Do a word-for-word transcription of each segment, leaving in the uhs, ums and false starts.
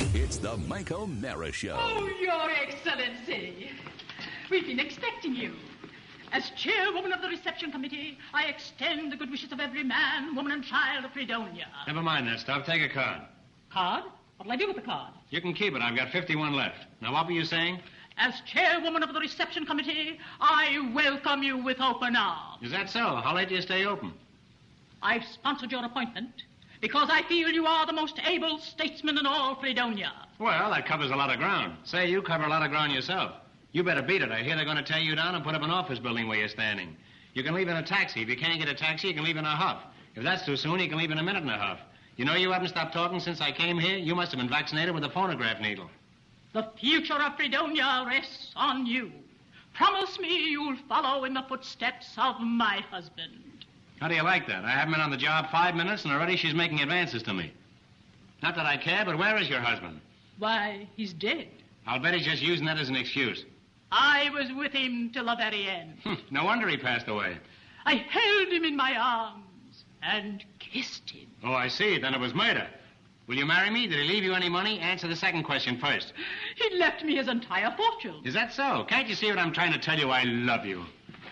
It's the Mike O'Mara Show. Oh, Your Excellency. We've been expecting you. As chairwoman of the reception committee, I extend the good wishes of every man, woman, and child of Fredonia. Never mind that stuff. Take a card. Card? What'll I do with the card? You can keep it. I've got fifty-one left. Now, what were you saying? As chairwoman of the reception committee, I welcome you with open arms. Is that so? How late do you stay open? I've sponsored your appointment because I feel you are the most able statesman in all Fredonia. Well, that covers a lot of ground. Say, you cover a lot of ground yourself. You better beat it. I hear they're going to tear you down and put up an office building where you're standing. You can leave in a taxi. If you can't get a taxi, you can leave in a huff. If that's too soon, you can leave in a minute and a huff. You know you haven't stopped talking since I came here? You must have been vaccinated with a phonograph needle. The future of Fredonia rests on you. Promise me you'll follow in the footsteps of my husband. How do you like that? I haven't been on the job five minutes, and already she's making advances to me. Not that I care, but where is your husband? Why, he's dead. I'll bet he's just using that as an excuse. I was with him till the very end. Hm, no wonder he passed away. I held him in my arms and kissed him. Oh, I see. Then it was murder. Will you marry me? Did he leave you any money? Answer the second question first. He left me his entire fortune. Is that so? Can't you see what I'm trying to tell you? I love you.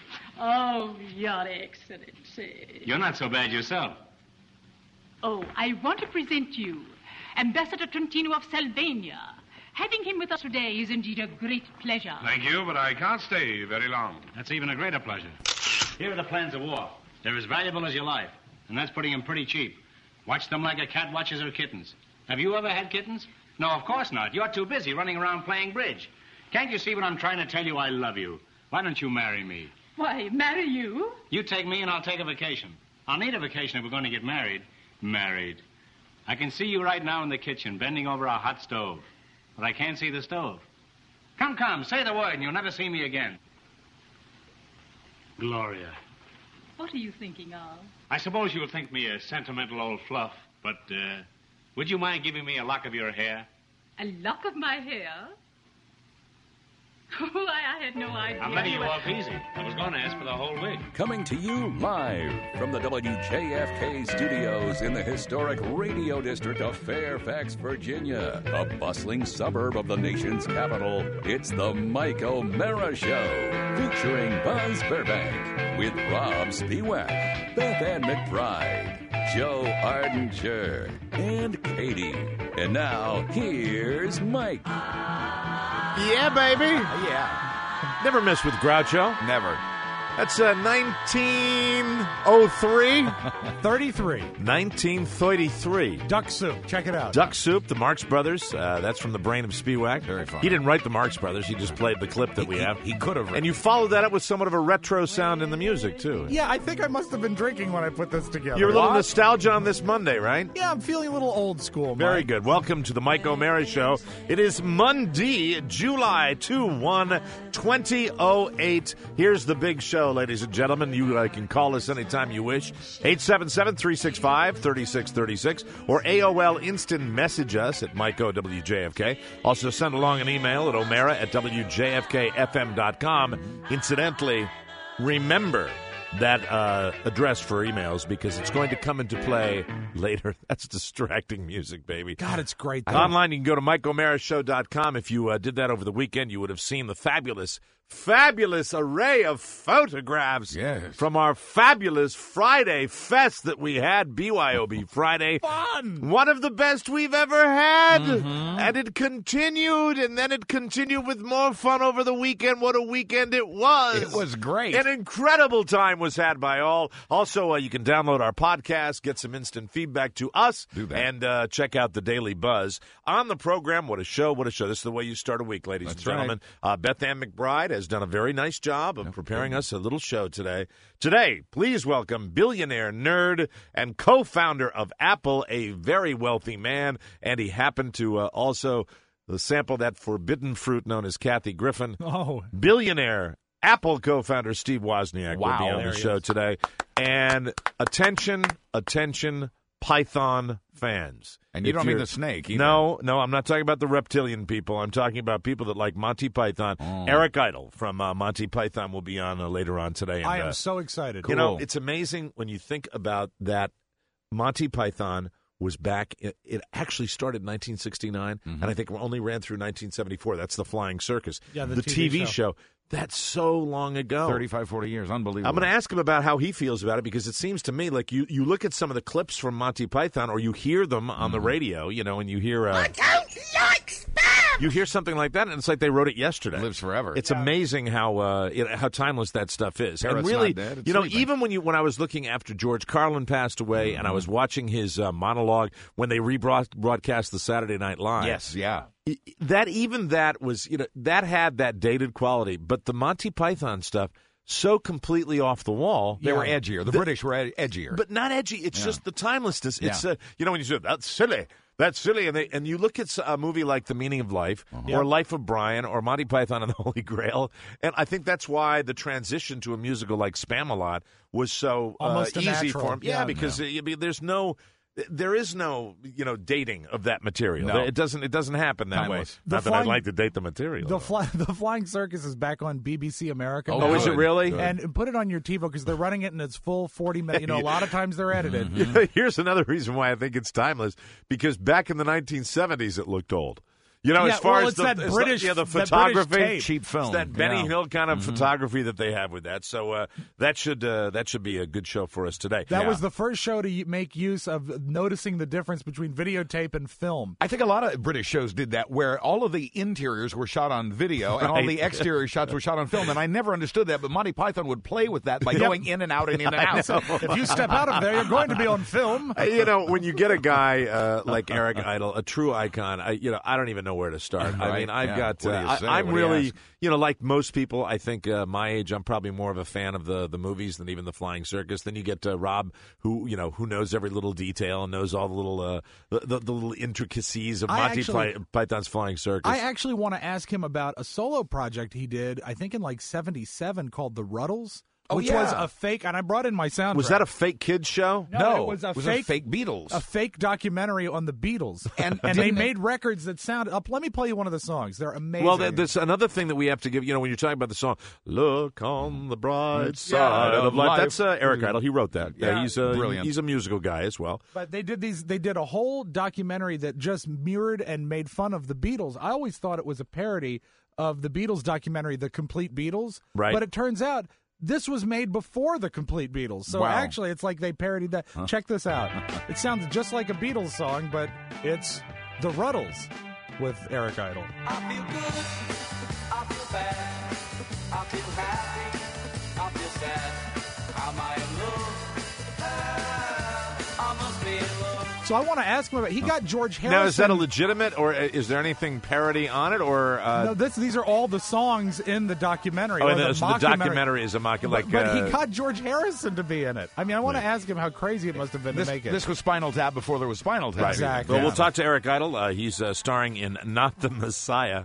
Oh, Your Excellency. You're not so bad yourself. Oh, I want to present you Ambassador Trentino of Albania. Having him with us today is indeed a great pleasure. Thank you, but I can't stay very long. That's even a greater pleasure. Here are the plans of war. They're as valuable as your life, and that's putting them pretty cheap. Watch them like a cat watches her kittens. Have you ever had kittens? No, of course not. You're too busy running around playing bridge. Can't you see what I'm trying to tell you? I love you. Why don't you marry me? Why, marry you? You take me and I'll take a vacation. I'll need a vacation if we're going to get married. Married. I can see you right now in the kitchen, bending over a hot stove. But I can't see the stove. Come, come, say the word and you'll never see me again. Gloria. What are you thinking of? I suppose you'll think me a sentimental old fluff, but, uh, would you mind giving me a lock of your hair? A lock of my hair? Why, I had no idea. I'm letting you off easy. I was going to ask for the whole wig. Coming to you live from the W J F K studios in the historic radio district of Fairfax, Virginia, a bustling suburb of the nation's capital. It's the Mike O'Mara Show, featuring Buzz Burbank with Rob Spiewak, Beth Ann McBride, Joe Ardinger, and Katie. And now, here's Mike. Yeah, baby. Yeah. Never miss with Groucho. Never. That's uh, nineteen oh three. thirty-three. nineteen thirty-three. Duck Soup. Check it out. Duck Soup, the Marx Brothers. Uh, that's from the brain of Spiewak. Very fun. He didn't write the Marx Brothers. He just played the clip that we have. He, he could have. And you followed that up with somewhat of a retro sound in the music, too. Yeah, I think I must have been drinking when I put this together. You're a little What? nostalgia on this Monday, right? Yeah, I'm feeling a little old school, Very Mike. good. Welcome to the Mike O'Mara Show. It is Monday, July twenty-first, twenty oh eight. Here's the big show, ladies and gentlemen. You uh, can call us anytime you wish. eight seven seven, three six five, three six three six or A O L instant message us at Mike O W J F K. Also send along an email at O'Mara at W J F K F M dot com. Incidentally, remember that uh, address for emails because it's going to come into play later. That's distracting music, baby. God, it's great. though. Online, you can go to Mike O'Mara Show dot com. If you uh, did that over the weekend, you would have seen the fabulous, fabulous array of photographs Yes. from our fabulous Friday fest that we had, B Y O B Friday. Fun. One of the best we've ever had. Mm-hmm. And it continued, and then it continued with more fun over the weekend. What a weekend it was. It was great. An incredible time was had by all. Also, uh, you can download our podcast, get some instant feedback to us, Do that. and uh, check out the Daily Buzz. On the program, what a show, what a show. This is the way you start a week, ladies That's and gentlemen. Uh, Beth Ann McBride has done a very nice job of preparing us a little show today. Today, please welcome billionaire nerd and co-founder of Apple, a very wealthy man, and he happened to uh, also sample that forbidden fruit known as Kathy Griffin. Oh. Billionaire Apple co-founder Steve Wozniak will Wow. be on There the he show is. today. And attention, attention, Python fans. And you If don't mean you're- the snake either. No, no, I'm not talking about the reptilian people. I'm talking about people that like Monty Python. Oh. Eric Idle from uh, Monty Python will be on uh, later on today. And, I am uh, so excited. You know, Cool. it's amazing when you think about that Monty Python was back. It, it actually started in nineteen sixty-nine, Mm-hmm. and I think it only ran through nineteen seventy-four. That's the Flying Circus. Yeah, the T T V V show. show. That's so long ago. thirty-five, forty years. Unbelievable. I'm going to ask him about how he feels about it, because it seems to me like you, you look at some of the clips from Monty Python, or you hear them on Mm-hmm. the radio, you know, and you hear... Uh, I don't like spam! You hear something like that, and it's like they wrote it yesterday. Lives forever. It's amazing how uh, it, how timeless that stuff is. Parrot's and really, not dead, it's you know, sleeping. even when you when I was looking after George Carlin passed away, Mm-hmm. and I was watching his uh, monologue when they rebroadcast the Saturday Night Live. Yes, yeah. That even that was, you know, that had that dated quality, but the Monty Python stuff, so completely off the wall. They were edgier. The, British were ed- edgier. But not edgy. It's Yeah. just the timelessness. It's, Yeah. uh, you know, when you say, that's silly. That's silly. And they and you look at a movie like The Meaning of Life Uh-huh. or Life of Brian or Monty Python and the Holy Grail. And I think that's why the transition to a musical like Spam-A-Lot was so uh, Almost a easy natural. for him. Yeah, Yeah. because uh, I mean, there's no... There is no, you know, dating of that material. No. It doesn't. It doesn't happen that Timeless. way. The Not that I'd flying- like to date the material. The, fly, the Flying Circus is back on B B C America. Oh, now. oh, is it Good. really? Good. And put it on your TiVo because they're running it in its full forty minutes. You know, a lot of times they're edited. Here's another reason why I think it's timeless, because back in the nineteen seventies it looked old. You know, Yeah, as far well, as it's the, that it's British- the, yeah, the that British photography, tape. Cheap film. it's that Benny Yeah. Hill kind of photography that they have with that. So uh, that should uh, that should be a good show for us today. That Yeah. was the first show to y- make use of noticing the difference between videotape and film. I think a lot of British shows did that, where all of the interiors were shot on video and all Right. the exterior shots were shot on film. And I never understood that, but Monty Python would play with that by going in and out and in and out. If you step out of there, you're going to be on film. Uh, You know, when you get a guy uh, like Eric Idle, a true icon, I, you know, I don't even know where to start. I Right. mean, I've Yeah. got, What uh, do you I, say? I'm What do you really, ask? you know, like most people, I think uh, my age, I'm probably more of a fan of the the movies than even the Flying Circus. Then you get uh, Rob, who you know, who knows every little detail and knows all the little, uh, the, the, the little intricacies of I Monty actually- Py- Python's Flying Circus. I actually want to ask him about a solo project he did, I think in like seventy-seven, called The Ruddles, Oh, which yeah. was a fake, and I brought in my soundtrack. Was that a fake kids show? No, it was a fake- fake Beatles. a fake documentary on the Beatles, And- and they didn't it- made records that sounded up. Let me play you one of the songs. They're amazing. Well, th- there's another thing that we have to give. You know, when you're talking about the song "Look on the Bright Yeah, Side of of Life," life. that's uh, Eric Idle. He wrote that. Yeah, Yeah. he's uh, Brilliant. He's a musical guy as well. But they did these. They did a whole documentary that just mirrored and made fun of the Beatles. I always thought it was a parody of the Beatles documentary, The Complete Beatles. Right. But it turns out this was made before The Complete Beatles. So Wow. actually, it's like they parodied that. Check this out. It sounds just like a Beatles song, but it's The Ruddles with Eric Idle. I feel good, I feel bad, I feel happy, I feel sad. Am I in love? Ah, I must be in love. So I want to ask him about. He got George Harrison. Now, is that a legitimate, or is there anything parody on it, or? Uh, No, this, these are all the songs in the documentary. oh, or and the, the, so the mockumentary. documentary is a mock, like. But, but uh, he got George Harrison to be in it. I mean, I want Right. to ask him how crazy it must have been this, to make it. this was Spinal Tap before there was Spinal Tap. Right. Exactly. Well, Yeah. we'll talk to Eric Idle. Uh, he's uh, starring in Not the Messiah.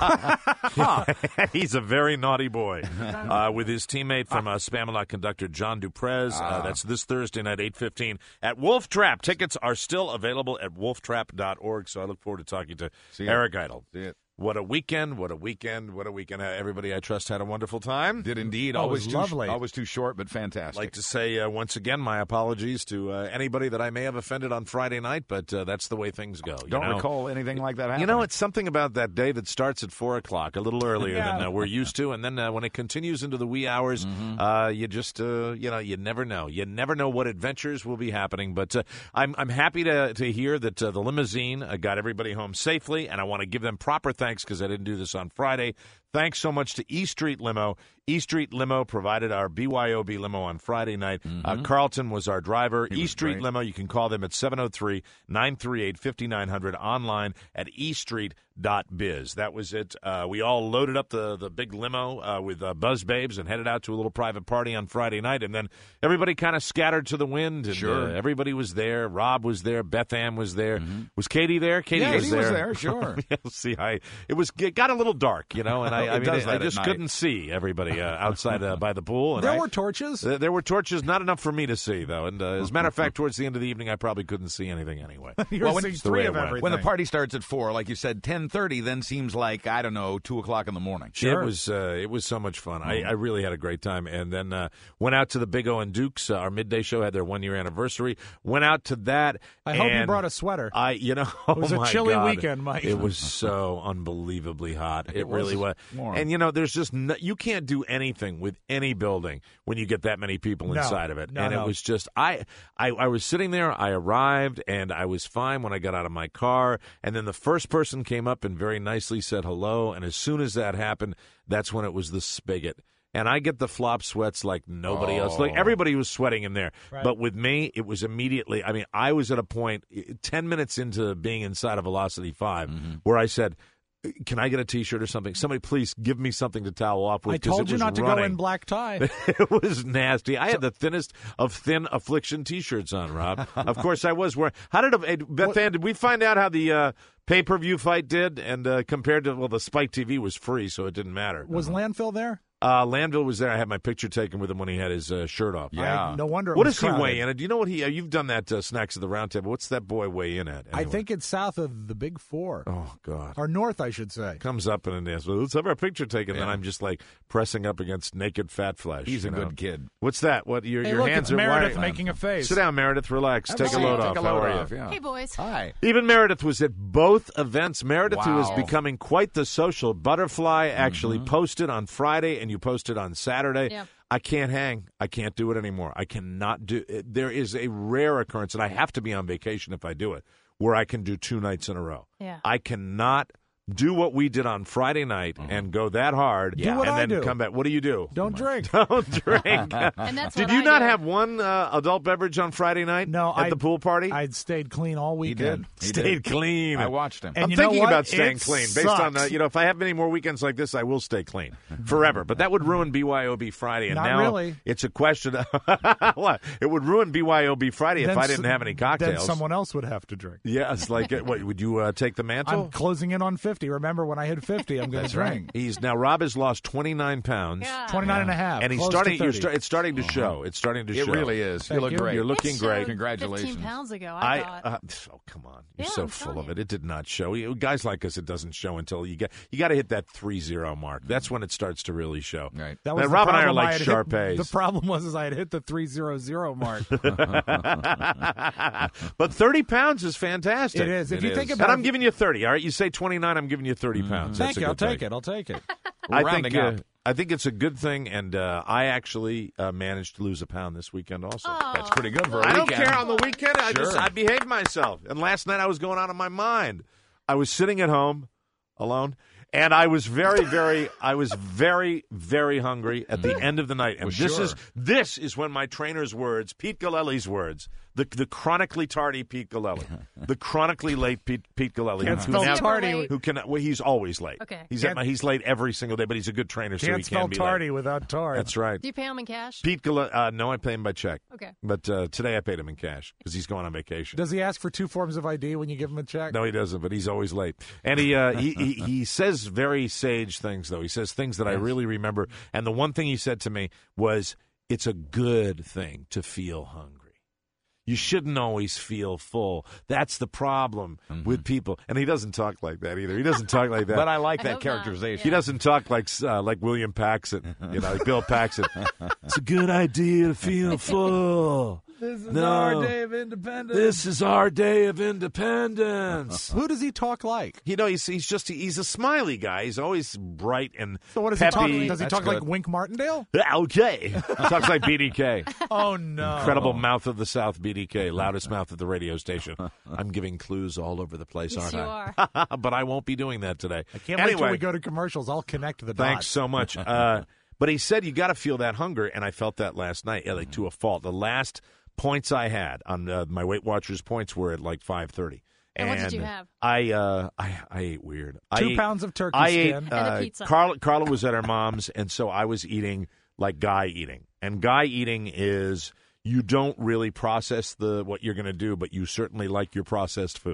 He's a very naughty boy. Uh, with his teammate from uh, Spam-A-Lot conductor John Duprez. Uh, that's this Thursday night, eight fifteen, at Wolf Trap. Tickets are still available at wolf trap dot org, so I look forward to talking to See it. Eric Idle. See it. What a weekend, what a weekend, what a weekend. Uh, everybody, I trust, had a wonderful time. Did indeed. Oh, it always was too, lovely. Always too short, but fantastic. I'd like to say uh, once again my apologies to uh, anybody that I may have offended on Friday night, but uh, that's the way things go. you Don't know? recall anything like that happening. You know, it's something about that day that starts at four o'clock, a little earlier Yeah. than uh, we're used to, and then uh, when it continues into the wee hours, Mm-hmm. uh, you just, uh, you know, you never know. You never know what adventures will be happening. But uh, I'm I'm happy to to hear that uh, the limousine uh, got everybody home safely, and I want to give them proper thanks because I didn't do this on Friday. Thanks so much to E Street Limo. E Street Limo provided our B Y O B limo on Friday night. Uh, Carlton was our driver. He E was Street great. Limo, you can call them at seven oh three, nine three eight, five nine zero zero, online at e street dot biz. That was it. Uh, we all loaded up the, the big limo uh, with uh, Buzz Babes and headed out to a little private party on Friday night. And then everybody kind of scattered to the wind. And, Sure. uh, everybody was there. Rob was there. Beth Ann was there. Was Katie there? Katie Yeah, was Katie there. was there, sure. Yeah, see, I it was it got a little dark, you know, and I I, I it mean, does I, that I at just night. couldn't see everybody uh, outside uh, by the pool. And There I- were torches. There there were torches, not enough for me to see, though. And uh, as a matter of fact, towards the end of the evening, I probably couldn't see anything anyway. You're Well, when- seeing It's the way three it of went. everything. When the party starts at four, like you said, ten thirty, then seems like, I don't know, two o'clock in the morning. Sure. It was uh, it was so much fun. I, I really had a great time, and then uh, went out to the Big O and Dukes. Uh, our midday show had their one year anniversary. Went out to that. I hope you and brought a sweater. I, you know, It was oh a my chilly God. weekend, Mike. It was so unbelievably hot. It, It was really was. warm. And you know, there's just no, you can't do anything with any building when you get that many people No. inside of it. No, and no. it was just I, I I was sitting there. I arrived and I was fine when I got out of my car. And then the first person came up and very nicely said hello. And as soon as that happened, that's when it was the spigot. And I get the flop sweats like nobody else. Like Oh. everybody was sweating in there. Right. But with me, it was immediately, I mean, I was at a point eh, ten minutes into being inside of Velocity five Mm-hmm. where I said, can I get a T-shirt or something? Somebody please give me something to towel off with. I 'cause told it you was not to running. go in black tie. It was nasty. I had the thinnest of thin affliction T-shirts on, Rob. Of course, I was wearing. How did hey, Beth Ann? Did we find out how the uh, pay-per-view fight did? And uh, compared to well, the Spike T V was free, so it didn't matter. Was Landfill there? Uh, Landville was there. I had my picture taken with him when he had his uh, shirt off. Yeah. I, no wonder. It What was does he crowded. weigh in at? Do you know what he? Uh, you've done that uh, Snacks at the Round Table. What's that boy weigh in at? I anyway? think it's south of the Big Four, Oh God. or north, I should say. Comes up and asks, well, let's have our picture taken. Then Yeah. I'm just like pressing up against naked fat flesh. He's a you know? good kid. What's that? What your Hey, your look, hands it's are Meredith wide. making a face. Sit down, Meredith. Relax. Have Take a a seat. load Take off. a How load are off, you? yeah. Hey, boys. Hi. Even Meredith was at both events. Meredith, who is Wow. becoming quite the social butterfly, actually Mm-hmm. posted on Friday and you posted on Saturday. Yep. I can't hang. I can't do it anymore. I cannot do it. There is a rare occurrence, and I have to be on vacation if I do it, where I can do two nights in a row. Yeah. I cannot do what we did on Friday night and go that hard Do what and I then do. come back. What do you do? Don't drink. Don't drink. And that's Did what you I not do. have one uh, adult beverage on Friday night No, at I- the pool party? I'd stayed clean all He weekend. did. He Stayed did. clean. I watched him. And I'm you know thinking what? about staying It clean based on, uh, sucks. you know, if I have any more weekends like this, I will stay clean forever. But that would ruin B Y O B Friday. And Not now really. it's a question of what? It would ruin B Y O B Friday if Then I didn't s- have any Then cocktails. someone else would have to drink. Yes, like, uh, what, would you uh, take the mantle? I'm closing in on fifty. Remember, when I hit fifty, I'm going to drink. He's now, Rob has lost twenty-nine pounds. Yeah. twenty-nine and a half. And he's close starting, to you're thirty. start, it's starting to show. It's starting to It show. really is. Thank you look you. great. You're looking It great. showed Congratulations. fifteen pounds ago, I, I, thought. uh, oh come on! You're Yeah, so I'm full telling of it. you. It did not show. You, guys like us, it doesn't show until you get. You got to hit that three zero mark. That's when it starts to really show. Right. That Man, was Rob the and I are problem like had hit- Shar-Pays. The problem was is I had hit the three hundred mark. But thirty pounds is fantastic. It is. If It you think is. about And I'm it, giving you thirty. All right, you say twenty-nine. I'm giving you thirty pounds. thank That's a you. I'll good take thing. it. I'll take it. We're I rounding think. Uh, up. I think it's a good thing, and uh, I actually uh, managed to lose a pound this weekend also. That's pretty good for a I don't weekend. care on the weekend. I just Sure. I behaved myself. And last night I was going out of my mind. I was sitting at home alone, and I was very, very, I was very, very hungry at the end of the night. And Well, this sure. is this is when my trainer's words, Pete Galelli's words, the the chronically tardy Pete Galelli, the chronically late Pete, Pete Galelli, Can't who, spell never- tardy. who can well, he's always late. Okay. he's at Can't- my, he's late every single day, but he's a good trainer, so he Can't can spell be tardy late. without tar. That's right. Do you pay him in cash? Pete Galelli, uh, no, I pay him by check. Okay. But uh, today I paid him in cash because he's going on vacation. Does he ask for two forms of I D when you give him a check? No, he doesn't, but he's always late. And he, uh, he, he he says very sage things, though. He says things that I really remember. And the one thing he said to me was, it's a good thing to feel hungry. You shouldn't always feel full. That's the problem with people. And he doesn't talk like that either. He doesn't talk like that. But I like I that hope not. characterization. He doesn't talk like uh, like William Paxton, you know, like Bill Paxton. It's a good idea to feel full. This is No. our day of independence. This is our day of independence. Who does he talk like? You know, he's he's just he's a smiley guy. He's always bright and So what does peppy. he talk? Does he That's talk like good. Wink Martindale? Yeah, okay. He talks like B D K. Oh no! Incredible mouth of the South, B D K, loudest mouth at the radio station. I'm giving clues all over the place, Yes, aren't you I? But I won't be doing that today. I can't wait till anyway, we go to commercials. I'll connect the thanks dots. so much. Uh, but he said you got to feel that hunger, and I felt that last night, yeah, like to a fault. The last points I had on uh, my Weight Watchers points were at like five thirty. And what did you have? I uh, I I ate weird. I Two ate- pounds of turkey I skin. ate. And a Uh, pizza. Carla, Carla was at her mom's, and so I was eating like guy eating. And guy eating is you don't really process the what you're going to do, but you certainly like your processed food.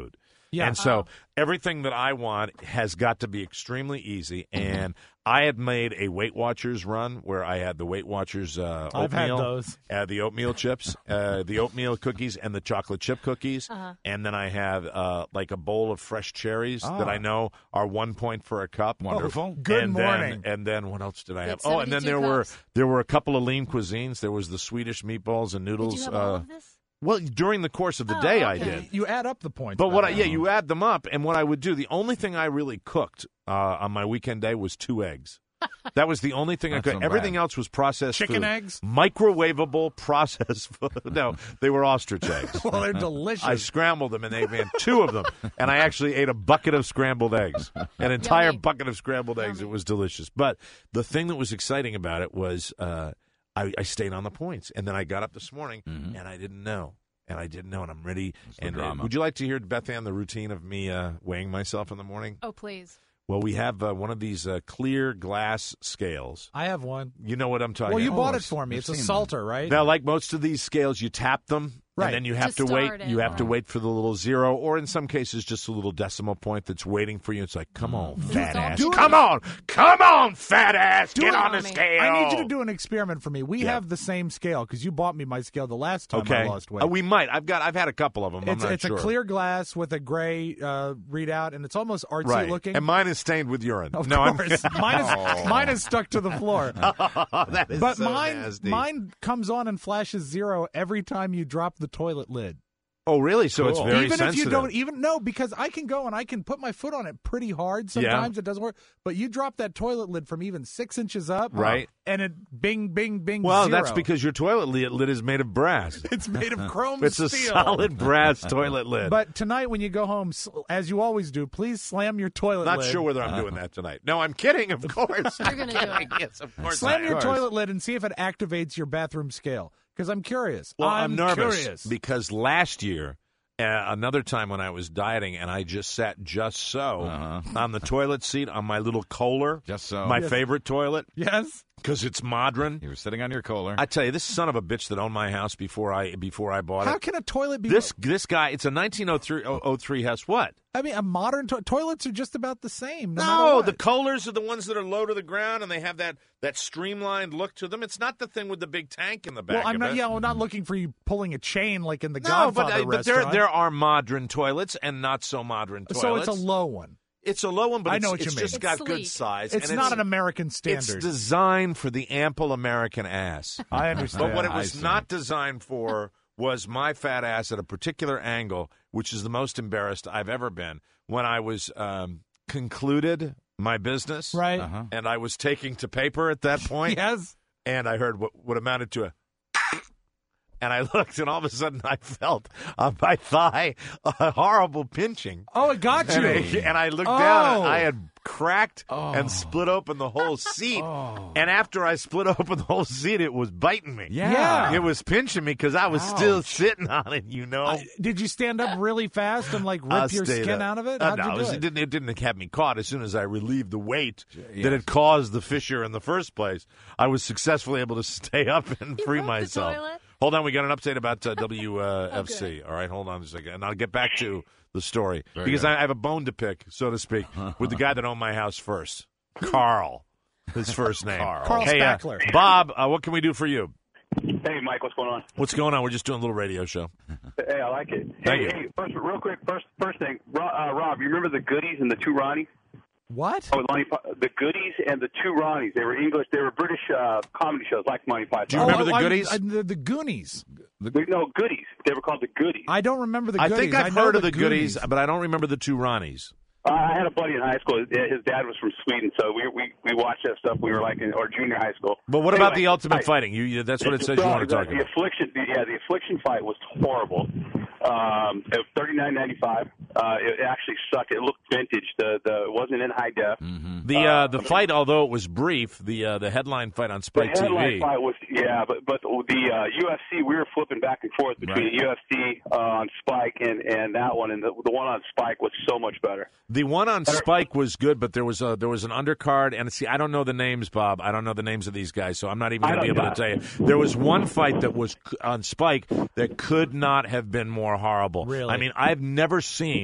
Yeah. And so Oh. everything that I want has got to be extremely easy. And I had made a Weight Watchers run where I had the Weight Watchers uh, oatmeal. I've had those. Uh, the oatmeal chips, uh, the oatmeal cookies, and the chocolate chip cookies. Uh-huh. And then I have uh, like a bowl of fresh cherries Ah. that I know are one point for a cup. Wonderful. Good and morning. Then, and then what else did I have? That's Oh, and then there seventy-two were cups. there were a couple of lean cuisines. There was the Swedish meatballs and noodles. Did you have uh, all of this? Well, during the course of the Oh, day, I okay. did. You add up the points. But what? I, that yeah, way. you add them up, and what I would do, the only thing I really cooked uh, on my weekend day was two eggs. That was the only thing I That's could. not Everything bad. else was processed Chicken food. eggs? Microwavable processed food. No, they were ostrich eggs. Well, they're delicious. I scrambled them, and they made two of them, and I actually ate a bucket of scrambled eggs, an entire Yummy. bucket of scrambled eggs. It Yummy. was delicious. But the thing that was exciting about it was uh, I, I stayed on the points, and then I got up this morning, Mhm. and I didn't know. And I didn't know, and I'm ready. the And uh, drama. would you like to hear, Beth Ann, the routine of me uh, weighing myself in the morning? Oh, please. Well, we have uh, one of these uh, clear glass scales. I have one. You know what I'm talking Well, you about. bought Oh, it for me. I've It's a seen salter, right? Now, like most of these scales, you tap them, Right. and then you have To to wait. start it, You have to right. wait for the little zero, or in some cases, just a little decimal point that's waiting for you. It's like, come on, fat Don't ass, do it. come on, come on, fat ass, Do get it on the on me. scale. I need you to do an experiment for me. We Yeah. have the same scale because you bought me my scale the last time Okay, I lost weight. Uh, we might. I've got. I've had a couple of them. I'm it's not it's sure. a clear glass with a gray uh, readout, and it's almost artsy right, looking. and mine is stained with urine. of no, course, mine is mine is stuck to the floor. I'm. that is But so mine nasty. mine comes on and flashes zero every time you drop the toilet lid. Oh, really? So it's Cool. very even sensitive. if you don't even no, because I can go and I can put my foot on it pretty hard. Sometimes it doesn't work, but you drop that toilet lid from even six inches up, Right. And it bing, bing, bing. Well, zero. that's because your toilet lid, lid is made of brass. it's made of chrome It's a steel. solid brass toilet lid. But tonight, when you go home, s- as you always do, please slam your toilet Not lid. sure whether I'm doing that tonight. No, I'm kidding, of course. You're going to do it. Yes, of course. Slam I your am. toilet lid and see if it activates your bathroom scale. Because I'm curious. Well, I'm, nervous curious. because last year, uh, another time when I was dieting and I just sat just so Uh-huh. on the toilet seat on my little Kohler, Just so. my Yes. favorite toilet, Yes. because it's modern. You were sitting on your Kohler. I tell you, this son of a bitch that owned my house before I before I bought How it. can a toilet be? This this guy, it's a nineteen oh three oh three Hess. What? I mean, a modern to- toilets are just about the same. No, matter No, what. the Kohlers are the ones that are low to the ground and they have that, that streamlined look to them. It's not the thing with the big tank in the back Well, I'm of not. it. Yeah, I'm not looking for you pulling a chain like in the No, Godfather but, uh, but there restaurant. there are modern toilets and not so modern toilets. so it's a low one. It's a low one, but I it's, know what it's you just mean. got It's good sleek. size. It's and not it's, an American It's standard. designed for the ample American ass. I understand. But what it I was see. not designed for was my fat ass at a particular angle, which is the most embarrassed I've ever been. When I was um, concluded my business, Right. Uh-huh. and I was taking to paper at that point, Yes. and I heard what, what amounted to a. And I looked, and all of a sudden I felt on my thigh a horrible pinching. Oh, it got And you. I, and I looked down, and Oh. I had cracked Oh. and split open the whole seat. Oh. And after I split open the whole seat, it was biting me. Yeah. It was pinching me because I was still Ouch. sitting on it, you know. Uh, did you stand up really fast and like rip I'll your stay skin there. out of it? Uh, How'd no, you it, do was- it? it didn't. It didn't have me caught. As soon as I relieved the weight Yes. that had caused the fissure in the first place, I was successfully able to stay up and You free broke the myself. toilet? Hold on, we got an update about uh, W F Oh, C. All right, hold on a second, and I'll get back to the story Very because good. I have a bone to pick, so to speak, with the guy that owned my house first, Carl. His first name, Carl. Carl Hey, uh, Spackler. Bob, uh, what can we do for you? Hey, Mike, what's going on? What's going on? We're just doing a little radio show. Hey, I like it. Thank hey, you. hey, first, real quick, first, first thing, Ro- uh, Rob, you remember the Goodies and the two Ronnies? What? Oh, Monty, Py- the Goodies and the two Ronnies. They were English. They were British uh, comedy shows like Monty Python. Do you remember the I- Goodies? I- the, the Goonies. The- no, Goodies. They were called the Goodies. I don't remember the I Goodies. think I've know heard of the Goonies. goodies, but I don't remember the two Ronnies. Uh, I had a buddy in high school. His his dad was from Sweden, so we we, we watched that stuff. We were like in or junior high school. But what about Anyway, the Ultimate I- Fighting? You, you, that's what it says the, you want to the, talk the about. affliction, the, yeah, the affliction fight was horrible. Um, it was thirty-nine ninety-five. Uh, it actually sucked. It looked vintage. The the it wasn't in high def. Mm-hmm. The uh, the fight, although it was brief, the uh, the headline fight on The Spike headline T V. fight was yeah, but but the uh, U F C we were flipping back and forth between Right. the U F C uh, on Spike and, and that one, and the, the one on Spike was so much better. The one on Spike was good, but there was a there was an undercard, and see, I don't know the names, Bob. I don't know the names of these guys, so I'm not even I going to be don't able to tell you. There was one fight that was c- on Spike that could not have been more horrible. Really? I mean, I've never seen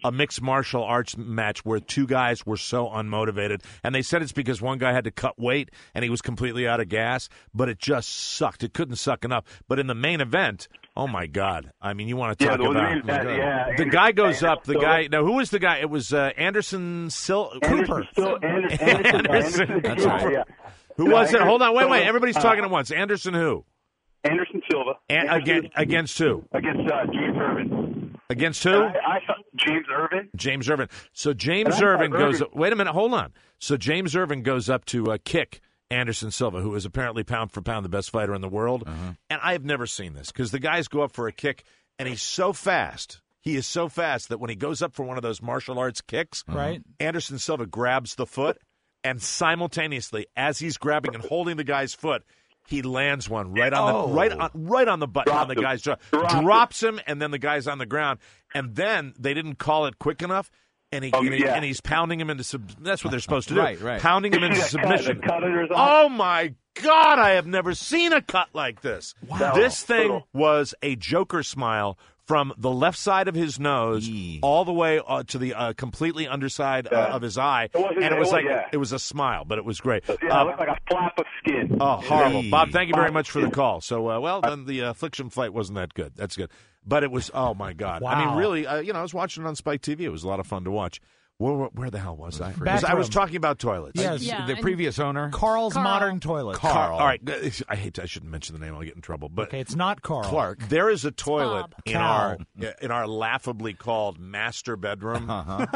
a mixed martial arts match where two guys were so unmotivated. And they said it's because one guy had to cut weight and he was completely out of gas, but it just sucked. It couldn't suck enough. But in the main event, oh, my God. I mean, you want to talk yeah, about main event, yeah, the Anderson, guy goes up. The Silva. guy. Now, who was the guy? It was uh, Anderson Sil- Anderson Cooper. Sil- Anderson, Anderson, Anderson Anderson, Cooper. yeah. Who No, was it? Hold on. Wait, wait. Silva. Everybody's Uh, talking at once. Anderson who? Anderson Silva. And, Anderson, against, against who? Against uh, James Irvin. Against who? I, I thought James Irvin. James Irvin. So James And I Irvin thought goes. Irvin- Wait a minute. Hold on. So James Irvin goes up to uh, kick Anderson Silva, who is apparently pound for pound the best fighter in the world. Uh-huh. And I have never seen this because the guys go up for a kick, and he's so fast. He is so fast that when he goes up for one of those martial arts kicks, Right. Anderson Silva grabs the foot, and simultaneously, as he's grabbing and holding the guy's foot, he lands one right on the Oh. right on right on the button Dropped on the him. guy's jaw. Dropped him. Drops him, and then the guy's on the ground. And then they didn't call it quick enough, and he Oh, and, he- yeah. and he's pounding him into sub. That's what they're supposed to do. Right, right. Pounding him into That cut- the submission. cut under his eye. Oh my God! I have never seen a cut like this. Wow. This thing Brutal. was a Joker smile from the left side of his nose Yee. all the way uh, to the uh, completely underside uh, Yeah. of his eye, It wasn't- and it it was was- like yeah. it was a smile, but it was great. Yeah, Uh, it looked like a flap of skin. Oh, horrible. Hey. Bob, thank you very much for the call. So, uh, well, then the uh, Affliction fight wasn't that good. That's good. But it was, oh, my God. I mean, Wow. really, uh, you know, I was watching it on Spike T V. It was a lot of fun to watch. Where, where, where the hell was I? Was- I was Bathroom. talking about toilets. Yes. Yeah, the and- previous owner. Carl's Carl. Modern Toilet. Carl. All right. I hate to, I shouldn't mention the name. I'll get in trouble. But Okay, it's not Carl. Clark. there is a toilet Bob. in Cal. our in our laughably called master bedroom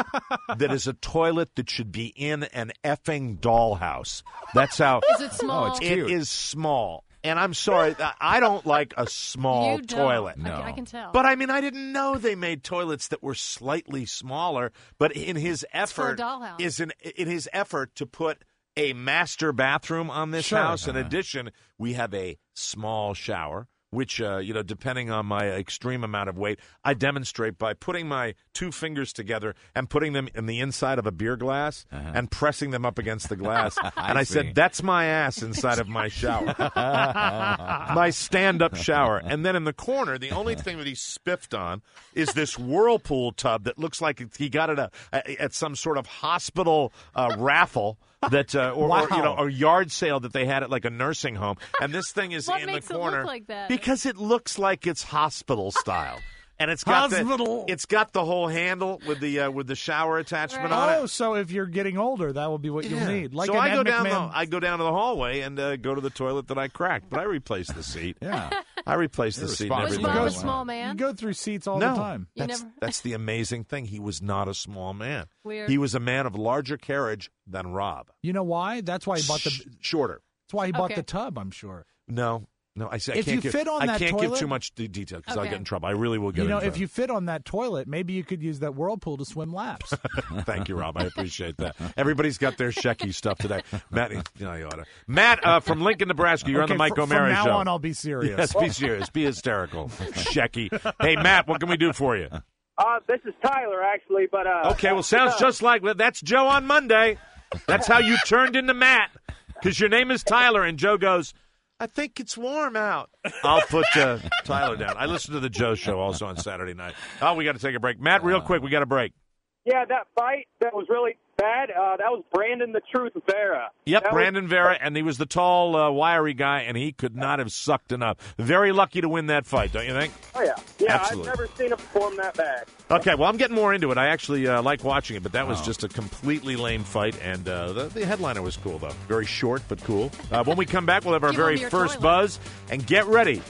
that is a toilet that should be in an effing dollhouse. That's how Is it small? Oh, it's it cute. is small. And I'm sorry, I don't like a small you don't. toilet. I, can- I can tell. But I mean, I didn't know they made toilets that were slightly smaller. But in his for a effort, dollhouse. is in in his effort to put a master bathroom on this Sure. house. In addition, we have a small shower, which uh, you know, depending on my extreme amount of weight, I demonstrate by putting my two fingers together and putting them in the inside of a beer glass and pressing them up against the glass. and I see. said, "That's my ass inside of my shower." My stand-up shower. And then in the corner, the only thing that he spiffed on is this whirlpool tub that looks like he got it a, at some sort of hospital uh, raffle that uh, or, or you know, Wow. a yard sale that they had at like a nursing home. And this thing is What in makes the it look corner like that? because it looks like it's hospital style. And it's got Hospital. the it's got the whole handle with the uh, with the shower attachment Right. on it. Oh, so if you're getting older, that will be what you'll Yeah. need. Like so an I go Ed down the McMahon- I go down to the hallway and uh, go to the toilet that I cracked, but I replaced the seat. Yeah. I replaced the You're seat and responsible. everything. Was Bob a Wow. small You man? go through seats all no, the time. You that's never- that's the amazing thing. He was not a small man. Weird. He was a man of larger carriage than Rob. You know why? That's why he bought the. Sh- shorter. That's why he bought Okay. the tub. I'm sure. No, no. I, say I If can't you give, fit on I that can't give toilet- too much de- detail because I'll Okay. get in trouble. I really will get. You know, in if trouble. you fit on that toilet, maybe you could use that whirlpool to swim laps. Thank you, Rob. I appreciate that. Everybody's got their Shecky stuff today. Matt, you know, you oughta. Matt uh, from Lincoln, Nebraska. You're Okay, on the Mike fr- O'Mara From now show. on, I'll be serious. Yes, be serious. Be hysterical. Shecky. Hey, Matt, what can we do for you? Uh, this is Tyler, actually, but uh. Okay, well, sounds just like that's Joe on Monday. That's how you turned into Matt because your name is Tyler, and Joe goes, I think it's warm out. I'll put uh, Tyler down. I listen to the Joe Show also on Saturday night. Oh, we got to take a break. Matt, real quick, we got a break. Yeah, that fight that was really bad. Uh, that was Brandon the Truth Vera. Yep, That was- Brandon Vera, and he was the tall, uh, wiry guy, and he could not have sucked enough. Very lucky to win that fight, don't you think? Oh yeah, yeah. Absolutely. I've never seen him perform that bad. Okay, well, I'm getting more into it. I actually uh, like watching it, but that was just a completely lame fight, and uh, the, the headliner was cool, though. Very short, but cool. Uh, when we come back, we'll have our Give very him your first toilet. buzz, and get ready.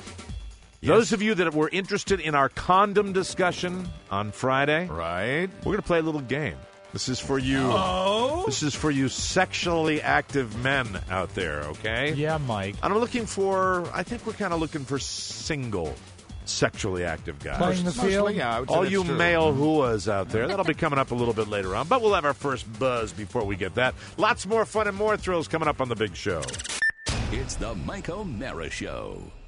Those of you that were interested in our condom discussion on Friday, Right. we're going to play a little game. This is for you. Oh? This is for you sexually active men out there, okay? Yeah, Mike. And I'm looking for, I think we're kind of looking for single sexually active guys. Playing the Mostly, field. yeah, I would say All that's you true. male hooas out there. That'll be coming up a little bit later on. But we'll have our first buzz before we get that. Lots more fun and more thrills coming up on the big show. It's the Mike O'Mara Show.